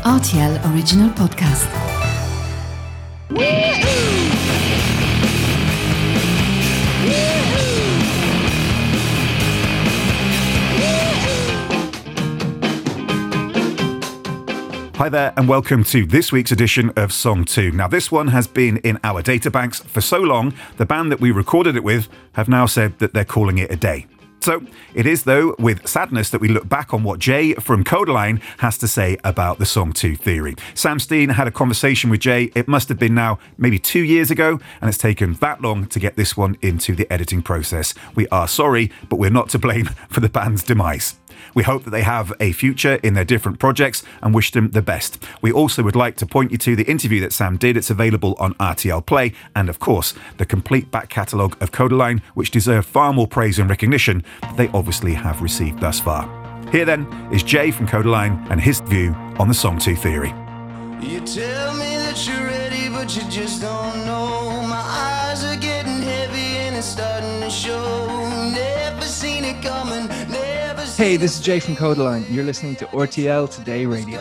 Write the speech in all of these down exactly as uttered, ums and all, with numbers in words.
R T L Original Podcast. Hi there and welcome to this week's edition of Song two. Now this one has been in our databanks for so long, the band that we recorded it with have now said that they're calling it a day. So it is though with sadness that we look back on what Jay from Codaline has to say about the Song two theory. Sam Steen had a conversation with Jay, it must have been now maybe two years ago, and it's taken that long to get this one into the editing process. We are sorry, but we're not to blame for the band's demise. We hope that they have a future in their different projects and wish them the best. We also would like to point you to the interview that Sam did. It's available on R T L Play and, of course, the complete back catalogue of Codaline, which deserve far more praise and recognition than they obviously have received thus far. Here, then, is Jay from Codaline and his view on the Song two theory. You tell me that you're ready, but you just don't know. My eyes are getting heavy and it's starting to show. Never seen it coming, never. Hey, this is Jay from Codaline. You're listening to R T L Today Radio.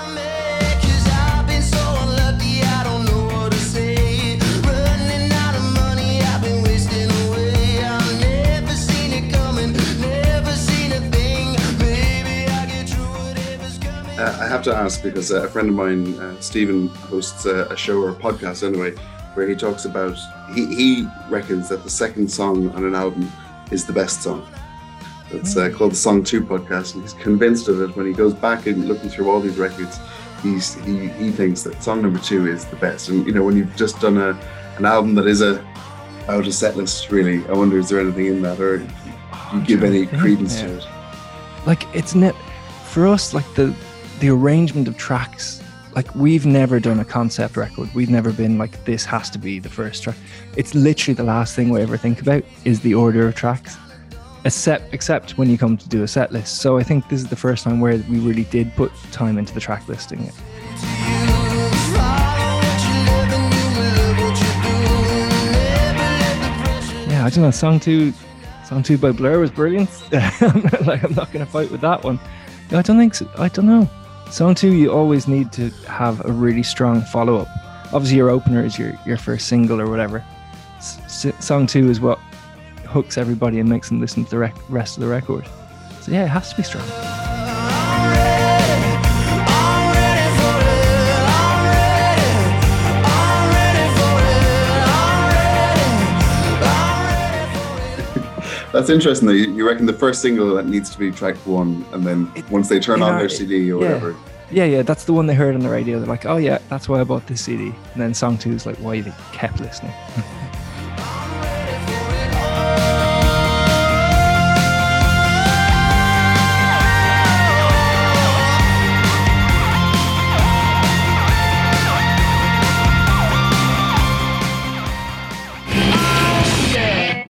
Uh, I have to ask because uh, a friend of mine, uh, Stephen, hosts uh, a show or a podcast anyway, where he talks about, he, he reckons that the second song on an album is the best song. It's uh, called the Song two podcast, and he's convinced of it. When he goes back and looking through all these records, he's, he he thinks that song number two is the best. And you know, when you've just done a an album that is a out of set list, really, I wonder is there anything in that, or do you give any credence yeah. to it? Like it's ne- for us, like the the arrangement of tracks. Like we've never done a concept record. We've never been like this has to be the first track. It's literally the last thing we ever think about is the order of tracks. Except, except when you come to do a set list. So I think this is the first time where we really did put time into the track listing. Yeah, I don't know. Song two, song two by Blur was brilliant. Like I'm not going to fight with that one. No, I don't think so. I don't know. Song two, you always need to have a really strong follow up. Obviously, your opener is your your first single or whatever. S- song two is what hooks everybody and makes them listen to the rec- rest of the record. So yeah, it has to be strong. That's interesting though. You, you reckon the first single that needs to be track one, and then it, once they turn on our, their C D or yeah. whatever. Yeah, yeah, that's the one they heard on the radio. They're like, oh yeah, that's why I bought this C D. And then song two is like why they kept listening.